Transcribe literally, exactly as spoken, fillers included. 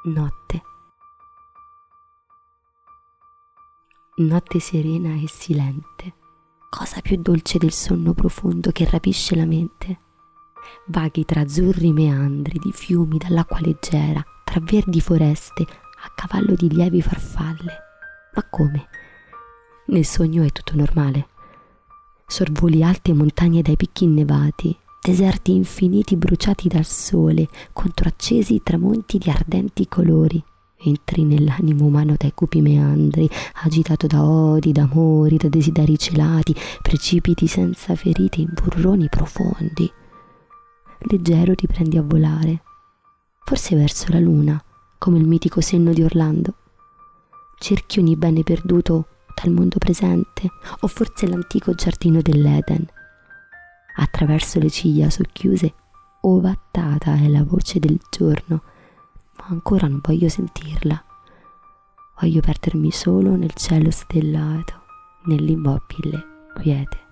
Notte. Notte serena e silente. Cosa più dolce del sonno profondo che rapisce la mente. Vaghi tra azzurri meandri di fiumi dall'acqua leggera, tra verdi foreste, a cavallo di lievi farfalle. Ma come? Nel sogno è tutto normale. Sorvoli alte montagne dai picchi innevati, deserti infiniti bruciati dal sole, contro accesi tramonti di ardenti colori. Entri nell'animo umano dai cupi meandri, agitato da odi, d'amori, da desideri celati, precipiti senza ferite in burroni profondi. Leggero ti prendi a volare, forse verso la luna, come il mitico senno di Orlando. Cerchi ogni bene perduto dal mondo presente, o forse l'antico giardino dell'Eden. Attraverso le ciglia socchiuse, ovattata è la voce del giorno, ma ancora non voglio sentirla. Voglio perdermi solo nel cielo stellato, nell'immobile quiete.